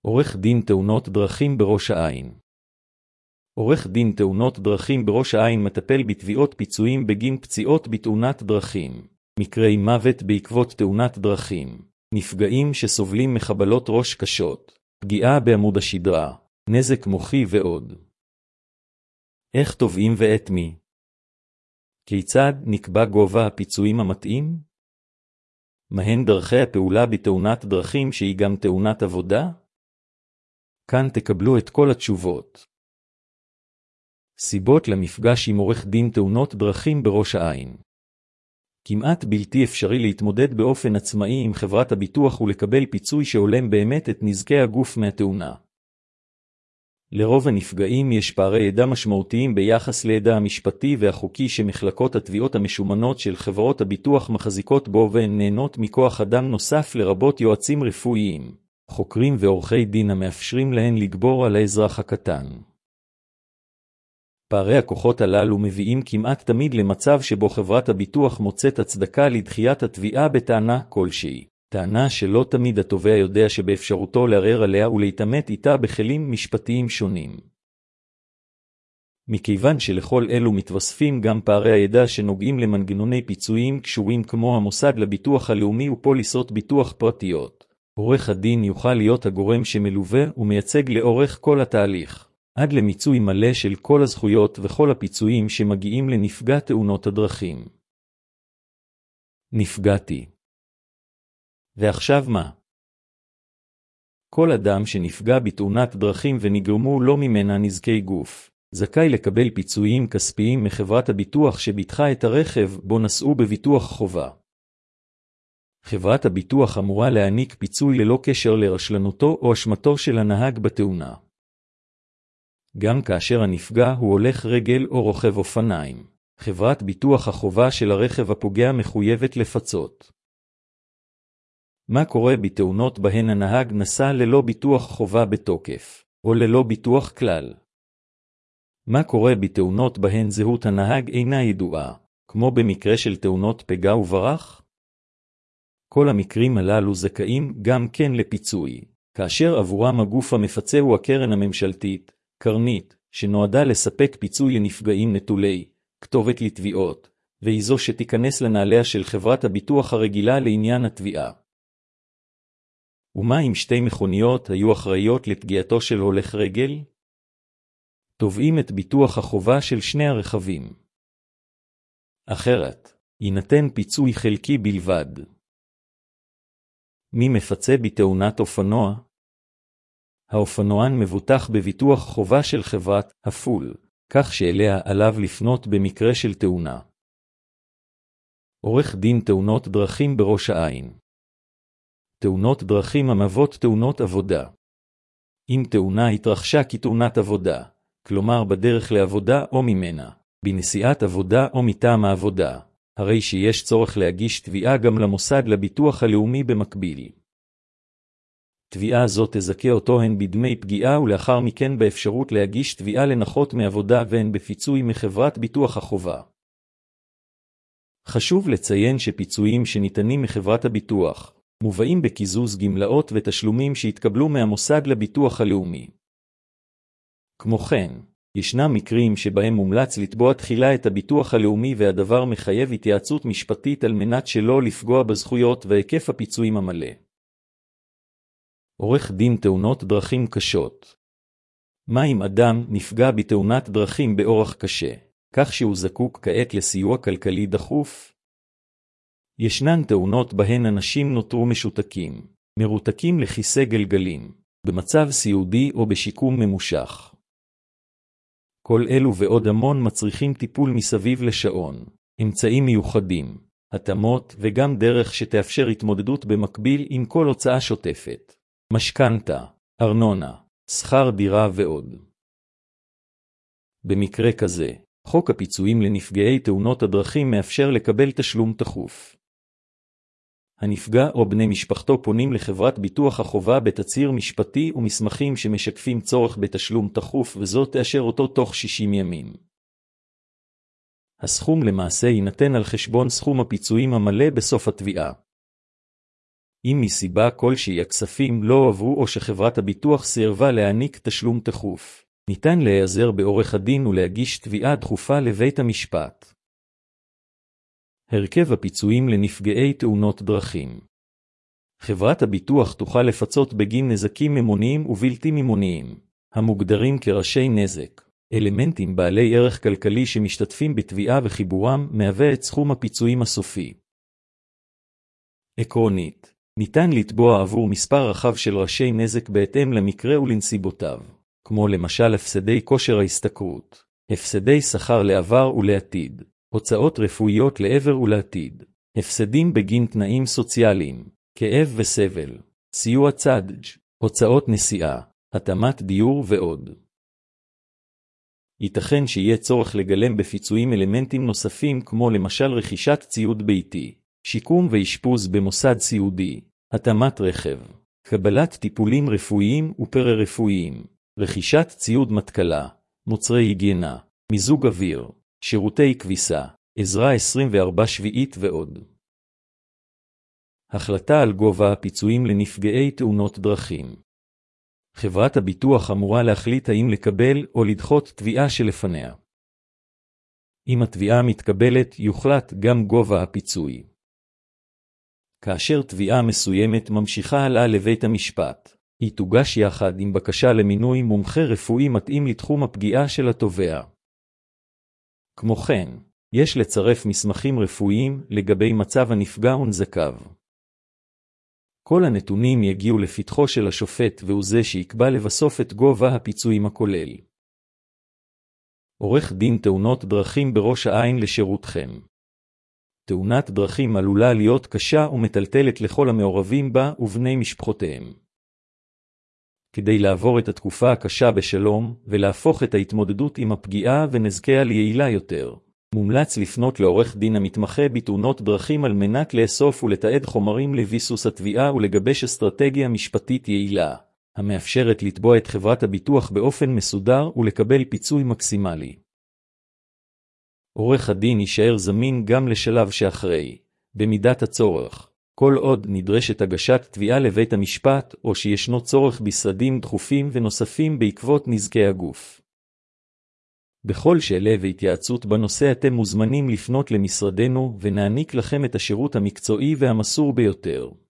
עורך דין תאונות דרכים בראש העין. עורך דין תאונות דרכים בראש העין מטפל בתביעות פיצויים בגין פציעות בתאונת דרכים, מקרי מוות בעקבות תאונת דרכים, נפגעים שסובלים מחבלות ראש קשות, פגיעה בעמוד השדרה, נזק מוחי ועוד. איך תובעים ואת מי? כיצד נקבע גובה הפיצויים המתאים? מהן דרכי הפעולה בתאונת דרכים שהיא גם תאונת עבודה? כאן תקבלו את כל התשובות. סיבות למפגש עם עורך דין תאונות דרכים בראש העין. כמעט בלתי אפשרי להתמודד באופן עצמאי עם חברת הביטוח ולקבל פיצוי שהולם באמת את נזקי הגוף מהתאונה. לרוב הנפגעים יש פערי ידע משמעותיים ביחס לידע המשפטי והחוקי שמחלקות התביעות המשומנות של חברות הביטוח מחזיקות בו, והן נהנות מכוח אדם נוסף לרבות יועצים רפואיים, חוקרים ועורכי דין המאפשרים להן לגבור על האזרח הקטן. פערי הכוחות הללו מביאים כמעט תמיד למצב שבו חברת הביטוח מוצאת הצדקה לדחיית התביעה בטענה כלשהי, טענה שלא תמיד התובע יודע שבאפשרותו לערער עליה ולהתעמת איתה בכלים משפטיים שונים. מכיוון שלכל אלו מתווספים גם פערי הידע שנוגעים למנגנוני פיצויים קשורים כמו המוסד לביטוח הלאומי ופוליסות ביטוח פרטיות, עורך הדין יוכל להיות הגורם שמלווה ומייצג לאורך כל התהליך, עד למיצוי מלא של כל הזכויות וכל הפיצויים שמגיעים לנפגע תאונות הדרכים. נפגעתי. ועכשיו מה? כל אדם שנפגע בתאונת דרכים ונגרמו לו ממנה נזקי גוף, זכאי לקבל פיצויים כספיים מחברת הביטוח שביטחה את הרכב בו נסעו בביטוח חובה. חברת הביטוח אמורה להעניק פיצוי ללא קשר לרשלנותו או אשמתו של הנהג בתאונה. גם כאשר הנפגע הוא הולך רגל או רוכב אופניים, חברת ביטוח החובה של הרכב הפוגע מחויבת לפצות. מה קורה בתאונות בהן הנהג נסע ללא ביטוח חובה בתוקף, או ללא ביטוח כלל? מה קורה בתאונות בהן זהות הנהג אינה ידועה, כמו במקרה של תאונות פגע וברח? כל המקרים הללו זכאים גם כן לפיצוי, כאשר עבורם הגוף המפצה הוא הקרן הממשלתית, קרנית, שנועדה לספק פיצוי לנפגעים נטולי כתובת לתביעות, והיא זו שתיכנס לנעליה של חברת הביטוח הרגילה לעניין התביעה. ומה אם שתי מכוניות היו אחראיות לפגיעתו של הולך רגל? תובעים את ביטוח החובה של שני הרכבים. אחרת, יינתן פיצוי חלקי בלבד. מי מפצה בתאונת אופנוע? האופנוען מבוטח בביטוח חובה של חברת הפול, כך שאליה עליו לפנות במקרה של תאונה. עורך דין תאונות דרכים בראש העין. תאונות דרכים המהוות תאונות עבודה. אם תאונה התרחשה כתאונת עבודה, כלומר בדרך לעבודה או ממנה, בנסיעת עבודה או מטעם העבודה, הרי שיש צורך להגיש תביעה גם למוסד לביטוח הלאומי במקביל. תביעה זו תזכה אותו הן בדמי פגיעה ולאחר מכן באפשרות להגיש תביעה לנחות מעבודה והן בפיצוי מחברת ביטוח החובה. חשוב לציין שפיצויים שניתנים מחברת הביטוח מובאים בקיזוז גמלאות ותשלומים שהתקבלו מהמוסד לביטוח הלאומי. כמו כן, ישנם מקרים שבהם מומלץ לתבוע תחילה את הביטוח הלאומי והדבר מחייב התייעצות משפטית על מנת שלא לפגוע בזכויות והיקף הפיצויים המלא. עורך דין תאונות דרכים קשות. מה אם אדם נפגע בתאונת דרכים באורח קשה, כך שהוא זקוק כעת לסיוע כלכלי דחוף? ישנן תאונות בהן אנשים נותרו משותקים, מרותקים לכיסא גלגלים, במצב סיעודי או בשיקום ממושך. כל אלו ועוד המון מצריכים טיפול מסביב לשעון, אמצעים מיוחדים, התאמות וגם דרך שתאפשר התמודדות במקביל עם כל הוצאה שוטפת, משכנתה, ארנונה, שכר דירה ועוד. במקרה כזה, חוק הפיצויים לנפגעי תאונות הדרכים מאפשר לקבל תשלום תכוף. הנפגע או בני משפחתו פונים לחברת ביטוח החובה בתצהיר משפטי ומסמכים שמשקפים צורך בתשלום תכוף, וזאת תאשר אותו תוך 60 ימים. הסכום למעשה יינתן על חשבון סכום הפיצויים המלא בסוף התביעה. אם מסיבה כלשהי הכספים לא הועברו או שחברת הביטוח סירבה להעניק תשלום תכוף, ניתן להיעזר בעורך הדין ולהגיש תביעה דחופה לבית המשפט. הרכב הפיצויים לנפגעי תאונות דרכים. חברת הביטוח תוכל לפצות בגין נזקים ממוניים ובלתי ממוניים, המוגדרים כראשי נזק. אלמנטים בעלי ערך כלכלי שמשתתפים בתביעה וחיבורם מהווה את סכום הפיצויים הסופי. עקרונית, ניתן לתבוע עבור מספר רחב של ראשי נזק בהתאם למקרה ולנסיבותיו, כמו למשל הפסדי כושר ההשתכרות, הפסדי שכר לעבר ולעתיד, הוצאות רפואיות לעבר ולעתיד, הפסדים בגין תנאים סוציאליים, כאב וסבל, סיוע צד"ג, הוצאות נסיעה, התאמת דיור ועוד. ייתכן שיהיה צורך לגלם בפיצויים אלמנטים נוספים כמו למשל רכישת ציוד ביתי, שיקום ואשפוז במוסד סיעודי, התאמת רכב, קבלת טיפולים רפואיים ופרה-רפואיים, רכישת ציוד מתכלה, מוצרי היגיינה, מיזוג אוויר, שירותי כביסה, עזרה 24/7 ועוד. החלטה על גובה הפיצויים לנפגעי תאונות דרכים. חברת הביטוח אמורה להחליט האם לקבל או לדחות תביעה שלפניה. אם התביעה מתקבלת, יוחלט גם גובה הפיצוי. כאשר תביעה מסוימת ממשיכה הלאה לבית המשפט, היא תוגש יחד עם בקשה למינוי מומחה רפואי מתאים לתחום הפגיעה של התובע. כמו כן, יש לצרף מסמכים רפואיים לגבי מצב הנפגע ונזקיו. כל הנתונים יגיעו לפתחו של השופט והוא זה שיקבע לבסוף את גובה הפיצויים הכולל. עורך דין תאונות דרכים בראש העין לשירותכם. תאונת דרכים עלולה להיות קשה ומטלטלת לכל המעורבים בה ובני משפחותיהם. כדי לעבור את התקופה הקשה בשלום ולהפוך את ההתמודדות עם הפגיעה ונזקיה ליעילה יותר, מומלץ לפנות לעורך דין המתמחה בתאונות דרכים על מנת לאסוף ולתעד חומרים לביסוס התביעה ולגבש אסטרטגיה משפטית יעילה, המאפשרת לתבוע את חברת הביטוח באופן מסודר ולקבל פיצוי מקסימלי. עורך הדין יישאר זמין גם לשלב שאחרי, במידת הצורך, כל עוד נדרשת הגשת תביעה לבית המשפט או שישנו צורך בסעדים דחופים ונוספים בעקבות נזקי הגוף. בכל שאלה והתייעצות בנושא אתם מוזמנים לפנות למשרדנו ונעניק לכם את השירות המקצועי והמסור ביותר.